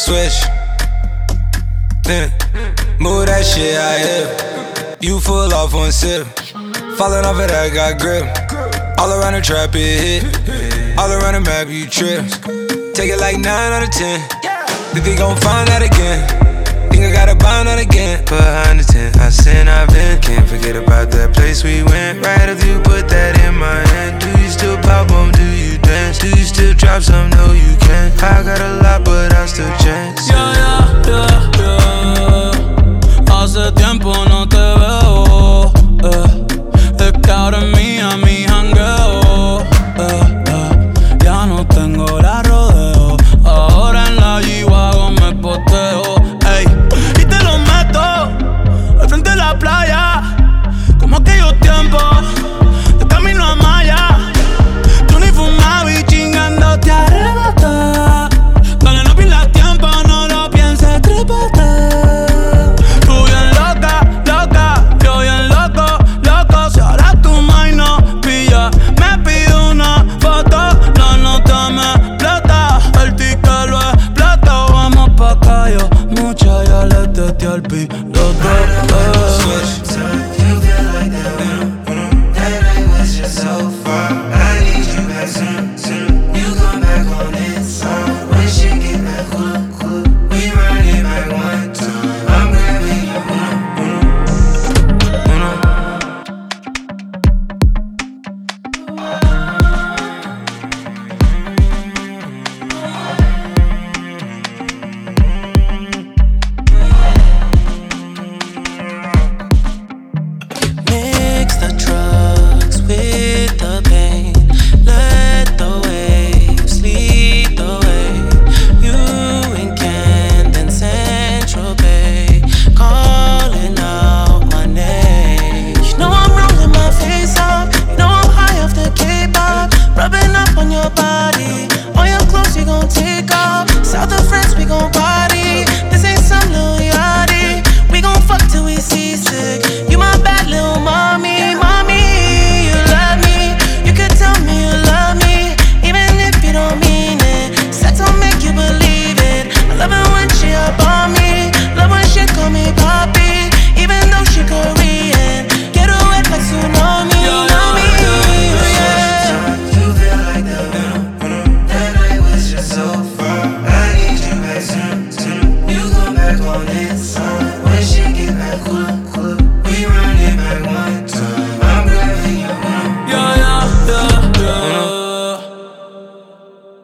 switch. Move that shit out here. You full off one sip. Falling off of that, got grip. All around the trap, it hit. All around the map, you trip. Take it like 9 out of 10. Think they gon' find that again. Think I gotta bind that again. Behind the tent, I sin, I've been. Can't forget about that place we went. Right after you put that in my hand. Do you still pop on? Do you dance? Do you still drop some? No, you can't. I got a lot, but I still chance. Yeah. Hace tiempo no te veo. Es que ahora es mía mi jangueo. Ya no tengo la rodeo. Ahora en la G-Wagon me poteo. Ey, y te lo meto al frente de la playa, como aquellos tiempos.